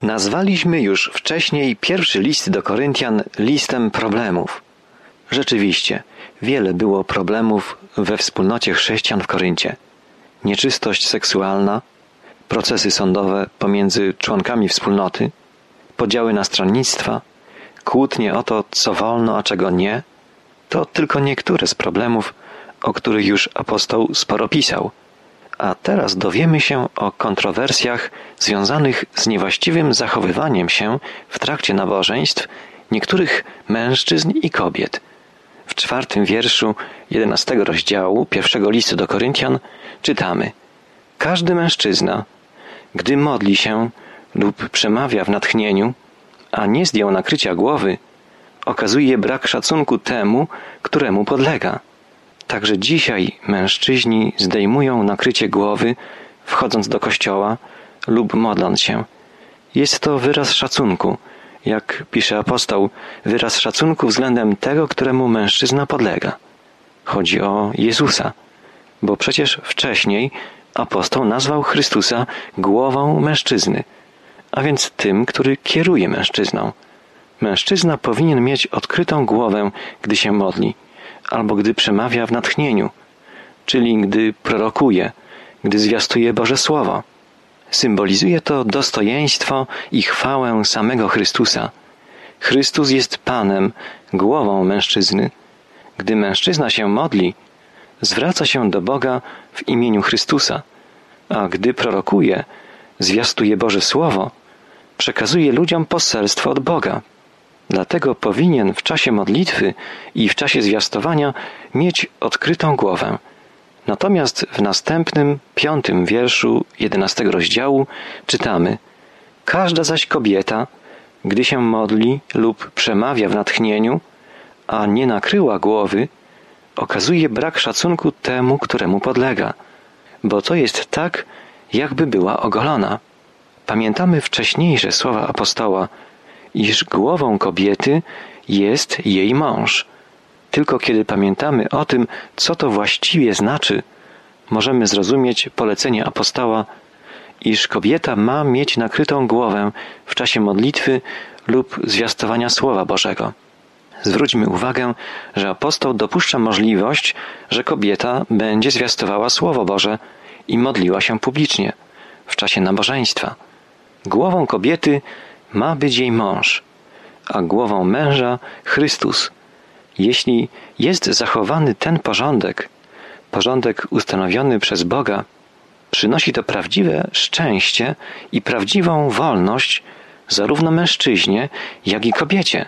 Nazwaliśmy już wcześniej pierwszy list do Koryntian listem problemów. Rzeczywiście, wiele było problemów we wspólnocie chrześcijan w Koryncie. Nieczystość seksualna, procesy sądowe pomiędzy członkami wspólnoty, podziały na stronnictwa, kłótnie o to, co wolno, a czego nie, to tylko niektóre z problemów, o których już apostoł sporo pisał. A teraz dowiemy się o kontrowersjach związanych z niewłaściwym zachowywaniem się w trakcie nabożeństw niektórych mężczyzn i kobiet. W 4 wierszu 11 rozdziału 1 listu do Koryntian czytamy: Każdy mężczyzna, gdy modli się lub przemawia w natchnieniu, a nie zdjął nakrycia głowy, okazuje brak szacunku temu, któremu podlega. Także dzisiaj mężczyźni zdejmują nakrycie głowy, wchodząc do kościoła lub modląc się. Jest to wyraz szacunku, jak pisze apostoł, wyraz szacunku względem tego, któremu mężczyzna podlega. Chodzi o Jezusa, bo przecież wcześniej apostoł nazwał Chrystusa głową mężczyzny, a więc tym, który kieruje mężczyzną. Mężczyzna powinien mieć odkrytą głowę, gdy się modli, albo gdy przemawia w natchnieniu, czyli gdy prorokuje, gdy zwiastuje Boże Słowo. Symbolizuje to dostojeństwo i chwałę samego Chrystusa. Chrystus jest Panem, głową mężczyzny. Gdy mężczyzna się modli, zwraca się do Boga w imieniu Chrystusa, a gdy prorokuje, zwiastuje Boże Słowo, przekazuje ludziom poselstwo od Boga. Dlatego powinien w czasie modlitwy i w czasie zwiastowania mieć odkrytą głowę. Natomiast w następnym, 5 wierszu 11 rozdziału czytamy: Każda zaś kobieta, gdy się modli lub przemawia w natchnieniu, a nie nakryła głowy, okazuje brak szacunku temu, któremu podlega, bo to jest tak, jakby była ogolona. Pamiętamy wcześniejsze słowa apostoła, iż głową kobiety jest jej mąż. Tylko kiedy pamiętamy o tym, co to właściwie znaczy, możemy zrozumieć polecenie apostoła, iż kobieta ma mieć nakrytą głowę w czasie modlitwy lub zwiastowania Słowa Bożego. Zwróćmy uwagę, że apostoł dopuszcza możliwość, że kobieta będzie zwiastowała Słowo Boże i modliła się publicznie w czasie nabożeństwa. Głową kobiety ma być jej mąż, a głową męża Chrystus. Jeśli jest zachowany ten porządek ustanowiony przez Boga, przynosi to prawdziwe szczęście i prawdziwą wolność zarówno mężczyźnie, jak i kobiecie.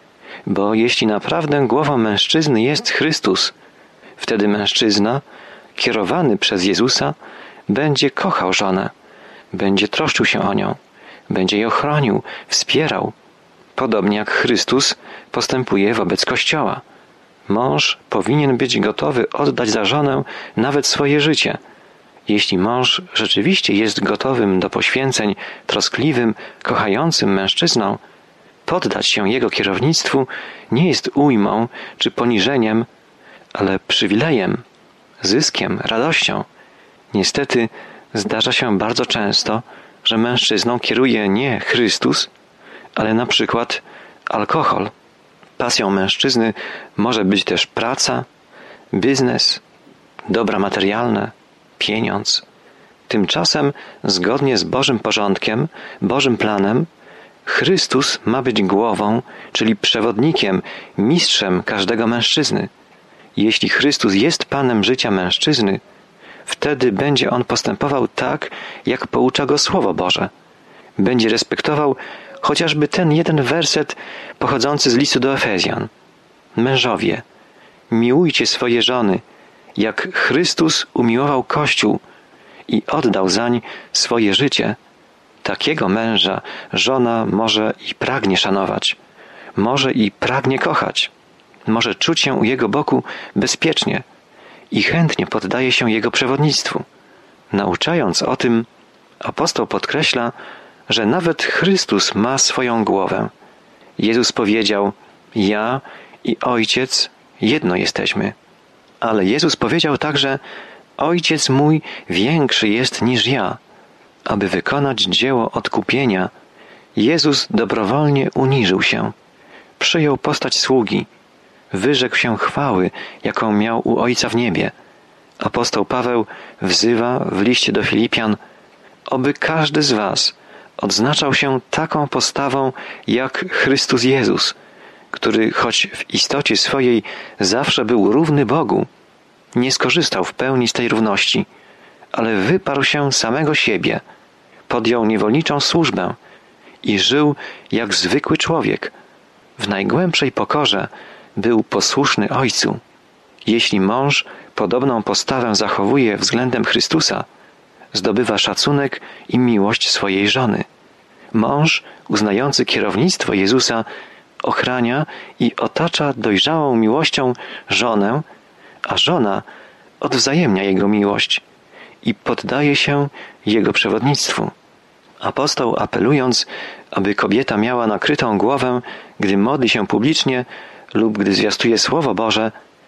Bo jeśli naprawdę głową mężczyzny jest Chrystus, wtedy mężczyzna, kierowany przez Jezusa, będzie kochał żonę, będzie troszczył się o nią, będzie ją chronił, wspierał, podobnie jak Chrystus postępuje wobec Kościoła. Mąż powinien być gotowy oddać za żonę nawet swoje życie. Jeśli mąż rzeczywiście jest gotowym do poświęceń, troskliwym, kochającym mężczyzną, poddać się jego kierownictwu nie jest ujmą czy poniżeniem, ale przywilejem, zyskiem, radością. Niestety zdarza się bardzo często, że mężczyzną kieruje nie Chrystus, ale na przykład alkohol. Pasją mężczyzny może być też praca, biznes, dobra materialne, pieniądz. Tymczasem, zgodnie z Bożym porządkiem, Bożym planem, Chrystus ma być głową, czyli przewodnikiem, mistrzem każdego mężczyzny. Jeśli Chrystus jest Panem życia mężczyzny, wtedy będzie on postępował tak, jak poucza go Słowo Boże. Będzie respektował chociażby ten jeden werset pochodzący z listu do Efezjan. Mężowie, miłujcie swoje żony, jak Chrystus umiłował Kościół i oddał zań swoje życie. Takiego męża żona może i pragnie szanować, może i pragnie kochać, może czuć się u jego boku bezpiecznie i chętnie poddaje się jego przewodnictwu. Nauczając o tym, apostoł podkreśla, że nawet Chrystus ma swoją głowę. Jezus powiedział: ja i Ojciec jedno jesteśmy. Ale Jezus powiedział także: Ojciec mój większy jest niż ja, aby wykonać dzieło odkupienia, Jezus dobrowolnie uniżył się, przyjął postać sługi, wyrzekł się chwały, jaką miał u Ojca w niebie. Apostoł Paweł wzywa w liście do Filipian, oby każdy z was odznaczał się taką postawą jak Chrystus Jezus, który choć w istocie swojej zawsze był równy Bogu, nie skorzystał w pełni z tej równości, ale wyparł się samego siebie, podjął niewolniczą służbę i żył jak zwykły człowiek. W najgłębszej pokorze był posłuszny Ojcu. Jeśli mąż podobną postawę zachowuje względem Chrystusa, zdobywa szacunek i miłość swojej żony. Mąż, uznający kierownictwo Jezusa, ochrania i otacza dojrzałą miłością żonę, a żona odwzajemnia jego miłość i poddaje się jego przewodnictwu. Apostoł, apelując, aby kobieta miała nakrytą głowę, gdy modli się publicznie lub gdy zwiastuje Słowo Boże,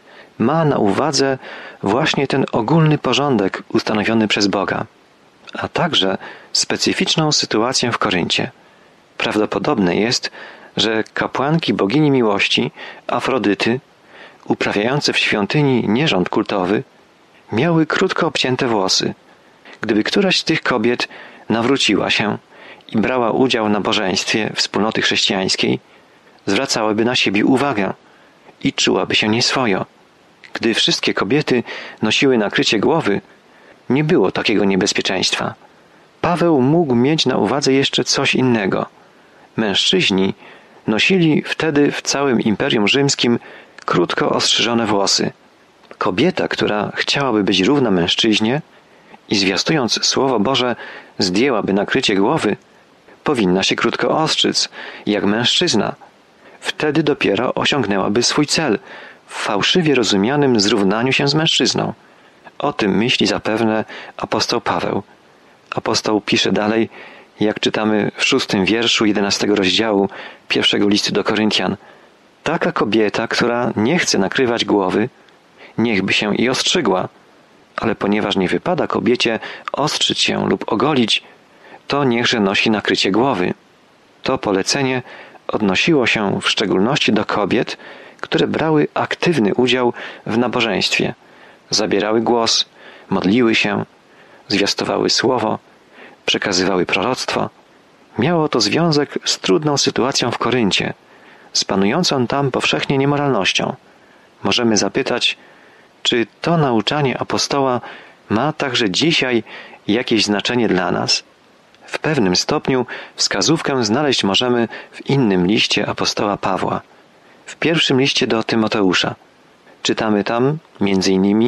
ma na uwadze właśnie ten ogólny porządek ustanowiony przez Boga, a także specyficzną sytuację w Koryncie. Prawdopodobne jest, że kapłanki bogini miłości, Afrodyty, uprawiające w świątyni nierząd kultowy, miały krótko obcięte włosy. Gdyby któraś z tych kobiet nawróciła się i brała udział w nabożeństwie wspólnoty chrześcijańskiej, zwracałaby na siebie uwagę i czułaby się nieswojo. Gdy wszystkie kobiety nosiły nakrycie głowy, nie było takiego niebezpieczeństwa. Paweł mógł mieć na uwadze jeszcze coś innego. Mężczyźni nosili wtedy w całym Imperium Rzymskim krótko ostrzyżone włosy. Kobieta, która chciałaby być równa mężczyźnie i zwiastując Słowo Boże zdjęłaby nakrycie głowy, powinna się krótko ostrzyc, jak mężczyzna. Wtedy dopiero osiągnęłaby swój cel w fałszywie rozumianym zrównaniu się z mężczyzną. O tym myśli zapewne apostoł Paweł. Apostoł pisze dalej, jak czytamy w 6 wierszu 11 rozdziału 1 listu do Koryntian. Taka kobieta, która nie chce nakrywać głowy, niechby się i ostrzygła, ale ponieważ nie wypada kobiecie ostrzyć się lub ogolić, to niechże nosi nakrycie głowy. To polecenie odnosiło się w szczególności do kobiet, które brały aktywny udział w nabożeństwie, zabierały głos, modliły się, zwiastowały słowo, przekazywały proroctwo. Miało to związek z trudną sytuacją w Koryncie, z panującą tam powszechnie niemoralnością. Możemy zapytać, czy to nauczanie apostoła ma także dzisiaj jakieś znaczenie dla nas? W pewnym stopniu wskazówkę znaleźć możemy w innym liście apostoła Pawła, w pierwszym liście do Tymoteusza. Czytamy tam, między innymi,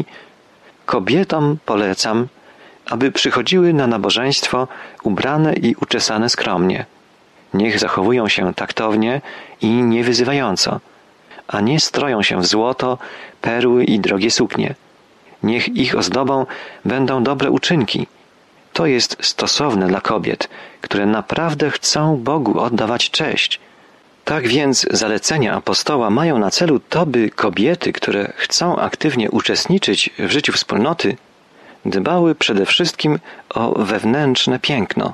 kobietom polecam, aby przychodziły na nabożeństwo ubrane i uczesane skromnie. Niech zachowują się taktownie i niewyzywająco, a nie stroją się w złoto, perły i drogie suknie. Niech ich ozdobą będą dobre uczynki. To jest stosowne dla kobiet, które naprawdę chcą Bogu oddawać cześć. Tak więc zalecenia apostoła mają na celu to, by kobiety, które chcą aktywnie uczestniczyć w życiu wspólnoty, dbały przede wszystkim o wewnętrzne piękno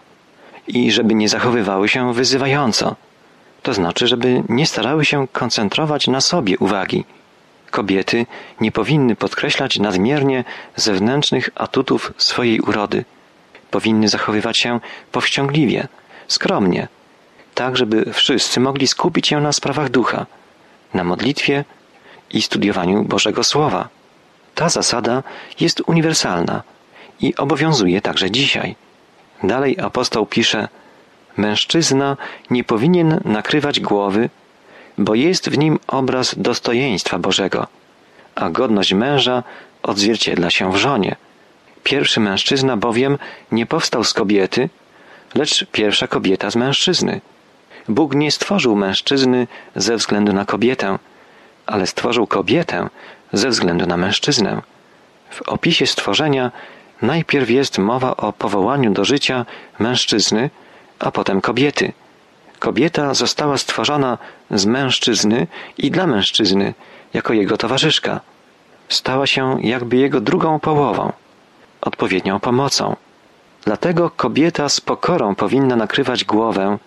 i żeby nie zachowywały się wyzywająco. To znaczy, żeby nie starały się koncentrować na sobie uwagi. Kobiety nie powinny podkreślać nadmiernie zewnętrznych atutów swojej urody. Powinny zachowywać się powściągliwie, skromnie, tak żeby wszyscy mogli skupić się na sprawach ducha, na modlitwie i studiowaniu Bożego Słowa. Ta zasada jest uniwersalna i obowiązuje także dzisiaj. Dalej apostoł pisze, mężczyzna nie powinien nakrywać głowy, bo jest w nim obraz dostojeństwa Bożego, a godność męża odzwierciedla się w żonie. Pierwszy mężczyzna bowiem nie powstał z kobiety, lecz pierwsza kobieta z mężczyzny. Bóg nie stworzył mężczyzny ze względu na kobietę, ale stworzył kobietę ze względu na mężczyznę. W opisie stworzenia najpierw jest mowa o powołaniu do życia mężczyzny, a potem kobiety. Kobieta została stworzona z mężczyzny i dla mężczyzny, jako jego towarzyszka. Stała się jakby jego drugą połową, odpowiednią pomocą. Dlatego kobieta z pokorą powinna nakrywać głowę,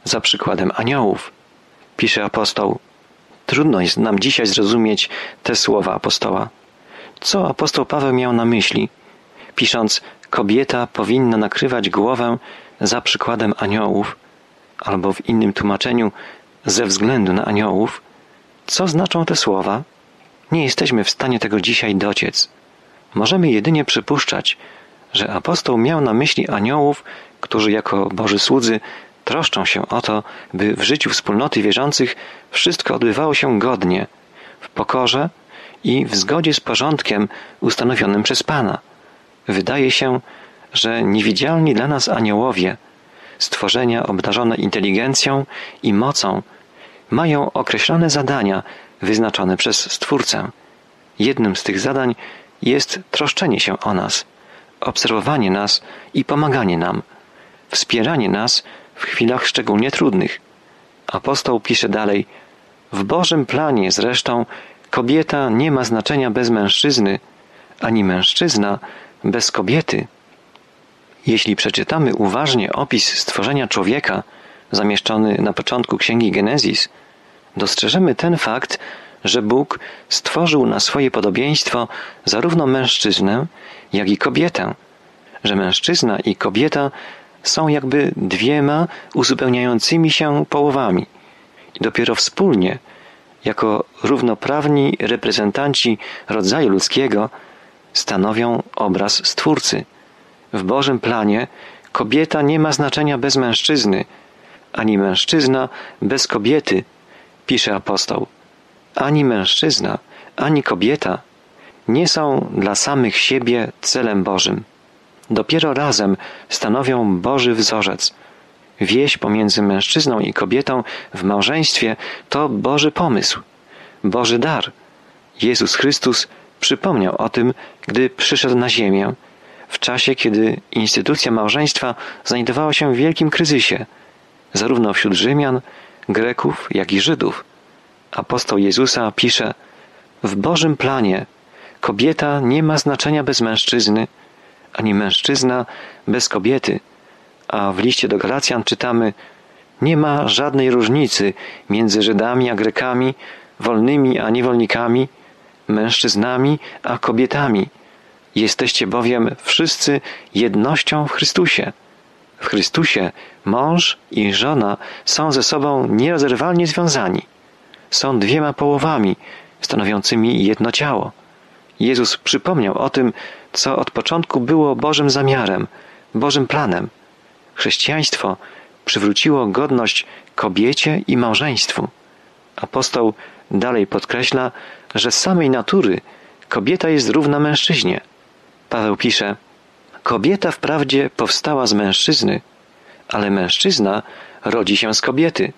za przykładem aniołów. Pisze apostoł. Trudno jest nam dzisiaj zrozumieć te słowa apostoła. Co apostoł Paweł miał na myśli, pisząc: kobieta powinna nakrywać głowę za przykładem aniołów, albo w innym tłumaczeniu ze względu na aniołów? Co znaczą te słowa? Nie jesteśmy w stanie tego dzisiaj dociec. Możemy jedynie przypuszczać, że apostoł miał na myśli aniołów, którzy jako Boży słudzy troszczą się o to, by w życiu wspólnoty wierzących wszystko odbywało się godnie, w pokorze i w zgodzie z porządkiem ustanowionym przez Pana. Wydaje się, że niewidzialni dla nas aniołowie, stworzenia obdarzone inteligencją i mocą, mają określone zadania wyznaczone przez Stwórcę. Jednym z tych zadań jest troszczenie się o nas, obserwowanie nas i pomaganie nam, wspieranie nas w chwilach szczególnie trudnych. Apostoł pisze dalej: w Bożym planie zresztą kobieta nie ma znaczenia bez mężczyzny, ani mężczyzna bez kobiety. Jeśli przeczytamy uważnie opis stworzenia człowieka zamieszczony na początku Księgi Genezis, dostrzeżemy ten fakt, że Bóg stworzył na swoje podobieństwo zarówno mężczyznę, jak i kobietę, że mężczyzna i kobieta są jakby dwiema uzupełniającymi się połowami i dopiero wspólnie, jako równoprawni reprezentanci rodzaju ludzkiego, stanowią obraz Stwórcy. W Bożym planie kobieta nie ma znaczenia bez mężczyzny, ani mężczyzna bez kobiety, pisze apostoł. Ani mężczyzna, ani kobieta nie są dla samych siebie celem Bożym. Dopiero razem stanowią Boży wzorzec. Więź pomiędzy mężczyzną i kobietą w małżeństwie to Boży pomysł, Boży dar. Jezus Chrystus przypomniał o tym, gdy przyszedł na ziemię, w czasie, kiedy instytucja małżeństwa znajdowała się w wielkim kryzysie, zarówno wśród Rzymian, Greków, jak i Żydów. Apostoł Jezusa pisze: w Bożym planie kobieta nie ma znaczenia bez mężczyzny, ani mężczyzna bez kobiety. A w liście do Galacjan czytamy: nie ma żadnej różnicy między Żydami a Grekami, wolnymi a niewolnikami, mężczyznami a kobietami. Jesteście bowiem wszyscy jednością w Chrystusie. W Chrystusie mąż i żona są ze sobą nierozerwalnie związani. Są dwiema połowami stanowiącymi jedno ciało. Jezus przypomniał o tym, co od początku było Bożym zamiarem, Bożym planem. Chrześcijaństwo przywróciło godność kobiecie i małżeństwu. Apostoł dalej podkreśla, że z samej natury kobieta jest równa mężczyźnie. Paweł pisze: kobieta wprawdzie powstała z mężczyzny, ale mężczyzna rodzi się z kobiety,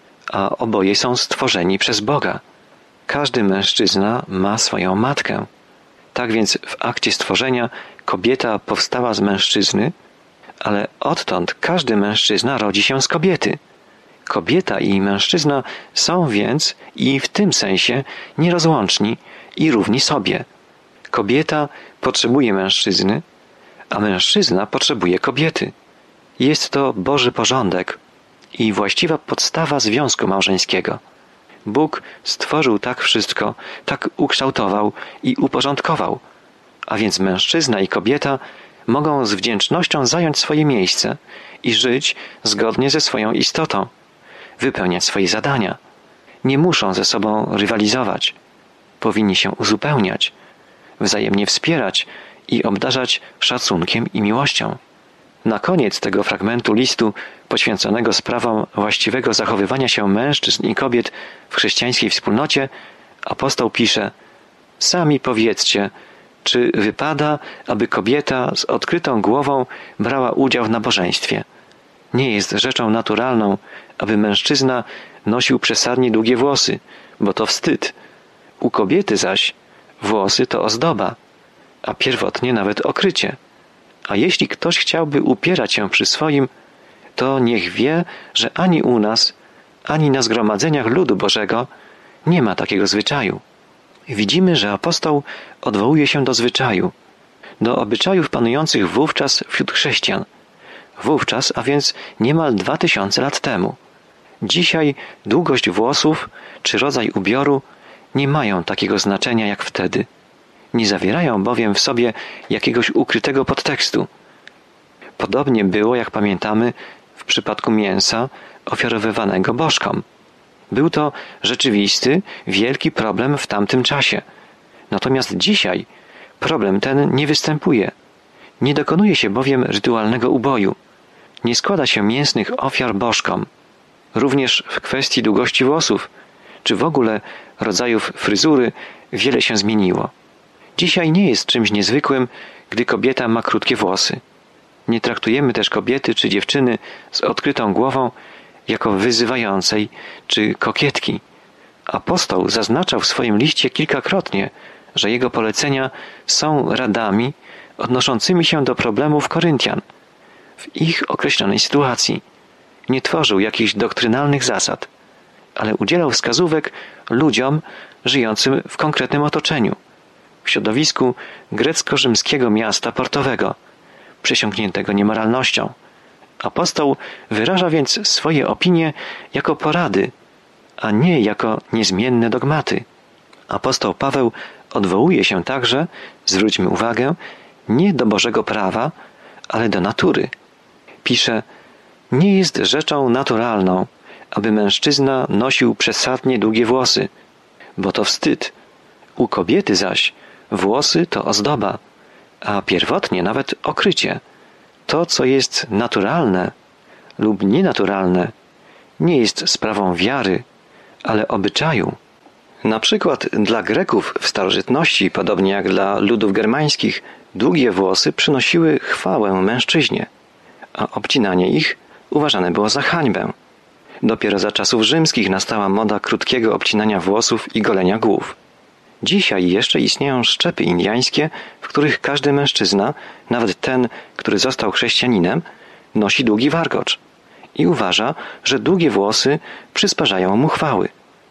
a oboje są stworzeni przez Boga. Każdy mężczyzna ma swoją matkę. Tak więc w akcie stworzenia kobieta powstała z mężczyzny, ale odtąd każdy mężczyzna rodzi się z kobiety. Kobieta i mężczyzna są więc i w tym sensie nierozłączni i równi sobie. Kobieta potrzebuje mężczyzny, a mężczyzna potrzebuje kobiety. Jest to Boży porządek i właściwa podstawa związku małżeńskiego. Bóg stworzył tak wszystko, tak ukształtował i uporządkował, a więc mężczyzna i kobieta mogą z wdzięcznością zająć swoje miejsce i żyć zgodnie ze swoją istotą, wypełniać swoje zadania. Nie muszą ze sobą rywalizować. Powinni się uzupełniać, wzajemnie wspierać i obdarzać szacunkiem i miłością. Na koniec tego fragmentu listu poświęconego sprawom właściwego zachowywania się mężczyzn i kobiet w chrześcijańskiej wspólnocie apostoł pisze: sami powiedzcie, czy wypada, aby kobieta z odkrytą głową brała udział w nabożeństwie? Nie jest rzeczą naturalną, aby mężczyzna nosił przesadnie długie włosy, bo to wstyd. U kobiety zaś włosy to ozdoba, a pierwotnie nawet okrycie. A jeśli ktoś chciałby upierać się przy swoim, to niech wie, że ani u nas, ani na zgromadzeniach ludu Bożego nie ma takiego zwyczaju. Widzimy, że apostoł odwołuje się do zwyczaju, do obyczajów panujących wówczas wśród chrześcijan. Wówczas, a więc niemal 2000 lat temu. Dzisiaj długość włosów czy rodzaj ubioru nie mają takiego znaczenia jak wtedy. Nie zawierają bowiem w sobie jakiegoś ukrytego podtekstu. Podobnie było, jak pamiętamy, w przypadku mięsa ofiarowywanego bożkom. Był to rzeczywisty, wielki problem w tamtym czasie. Natomiast dzisiaj problem ten nie występuje. Nie dokonuje się bowiem rytualnego uboju. Nie składa się mięsnych ofiar bożkom. Również w kwestii długości włosów, czy w ogóle rodzajów fryzury wiele się zmieniło. Dzisiaj nie jest czymś niezwykłym, gdy kobieta ma krótkie włosy. Nie traktujemy też kobiety czy dziewczyny z odkrytą głową jako wyzywającej czy kokietki. Apostoł zaznaczał w swoim liście kilkakrotnie, że jego polecenia są radami odnoszącymi się do problemów Koryntian w ich określonej sytuacji. Nie tworzył jakichś doktrynalnych zasad, ale udzielał wskazówek ludziom żyjącym w konkretnym otoczeniu, w środowisku grecko-rzymskiego miasta portowego, przesiąkniętego niemoralnością. Apostoł wyraża więc swoje opinie jako porady, a nie jako niezmienne dogmaty. Apostoł Paweł odwołuje się także, zwróćmy uwagę, nie do Bożego prawa, ale do natury. Pisze: nie jest rzeczą naturalną, aby mężczyzna nosił przesadnie długie włosy, bo to wstyd. U kobiety zaś włosy to ozdoba, a pierwotnie nawet okrycie. To, co jest naturalne lub nienaturalne, nie jest sprawą wiary, ale obyczaju. Na przykład dla Greków w starożytności, podobnie jak dla ludów germańskich, długie włosy przynosiły chwałę mężczyźnie, a obcinanie ich uważane było za hańbę. Dopiero za czasów rzymskich nastała moda krótkiego obcinania włosów i golenia głów. Dzisiaj jeszcze istnieją szczepy indyjskie, w których każdy mężczyzna, nawet ten, który został chrześcijaninem, nosi długi warkocz i uważa, że długie włosy przysparzają mu chwały.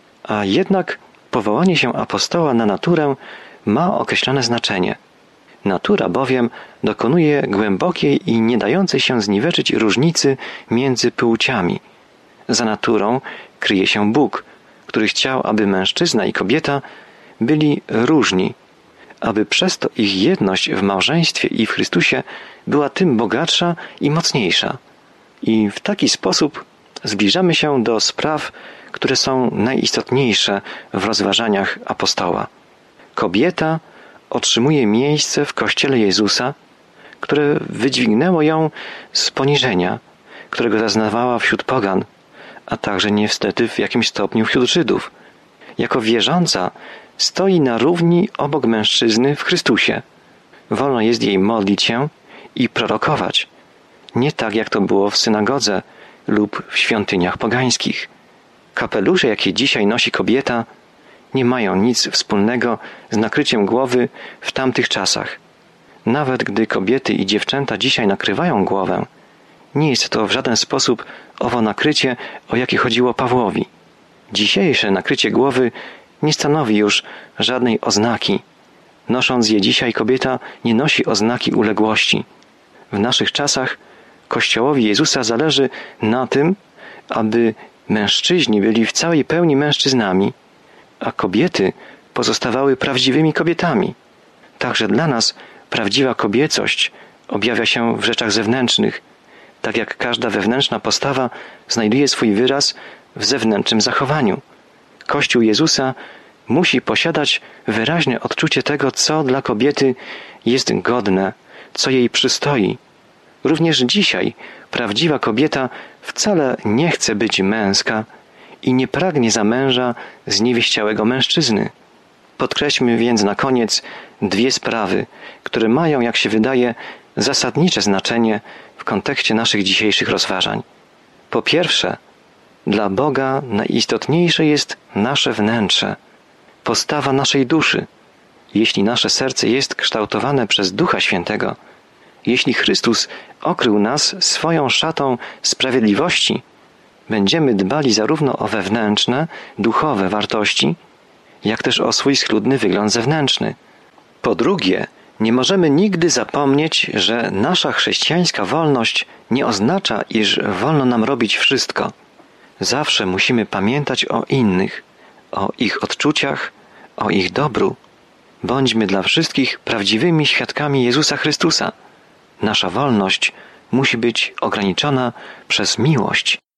A jednak powołanie się apostoła na naturę ma określone znaczenie. Natura bowiem dokonuje głębokiej i nie dającej się zniweczyć różnicy między płciami. Za naturą kryje się Bóg, który chciał, aby mężczyzna i kobieta byli różni, aby przez to ich jedność w małżeństwie i w Chrystusie była tym bogatsza i mocniejsza. I w taki sposób zbliżamy się do spraw, które są najistotniejsze w rozważaniach apostoła. Kobieta otrzymuje miejsce w Kościele Jezusa, które wydźwignęło ją z poniżenia, którego zaznawała wśród pogan, a także niestety w jakimś stopniu wśród Żydów. Jako wierząca stoi na równi obok mężczyzny w Chrystusie. Wolno jest jej modlić się i prorokować. Nie tak, jak to było w synagodze lub w świątyniach pogańskich. Kapelusze, jakie dzisiaj nosi kobieta, nie mają nic wspólnego z nakryciem głowy w tamtych czasach. Nawet gdy kobiety i dziewczęta dzisiaj nakrywają głowę, nie jest to w żaden sposób owo nakrycie, o jakie chodziło Pawłowi. Dzisiejsze nakrycie głowy nie stanowi już żadnej oznaki. Nosząc je dzisiaj, kobieta nie nosi oznaki uległości. W naszych czasach Kościołowi Jezusa zależy na tym, aby mężczyźni byli w całej pełni mężczyznami, a kobiety pozostawały prawdziwymi kobietami. Także dla nas prawdziwa kobiecość objawia się w rzeczach zewnętrznych, tak jak każda wewnętrzna postawa znajduje swój wyraz w zewnętrznym zachowaniu. Kościół Jezusa musi posiadać wyraźne odczucie tego, co dla kobiety jest godne, co jej przystoi. Również dzisiaj prawdziwa kobieta wcale nie chce być męska i nie pragnie za męża zniewieściałego mężczyzny. Podkreślmy więc na koniec dwie sprawy, które mają, jak się wydaje, zasadnicze znaczenie w kontekście naszych dzisiejszych rozważań. Po pierwsze, dla Boga najistotniejsze jest nasze wnętrze, postawa naszej duszy. Jeśli nasze serce jest kształtowane przez Ducha Świętego, jeśli Chrystus okrył nas swoją szatą sprawiedliwości, będziemy dbali zarówno o wewnętrzne, duchowe wartości, jak też o swój schludny wygląd zewnętrzny. Po drugie, nie możemy nigdy zapomnieć, że nasza chrześcijańska wolność nie oznacza, iż wolno nam robić wszystko. Zawsze musimy pamiętać o innych, o ich odczuciach, o ich dobru. Bądźmy dla wszystkich prawdziwymi świadkami Jezusa Chrystusa. Nasza wolność musi być ograniczona przez miłość.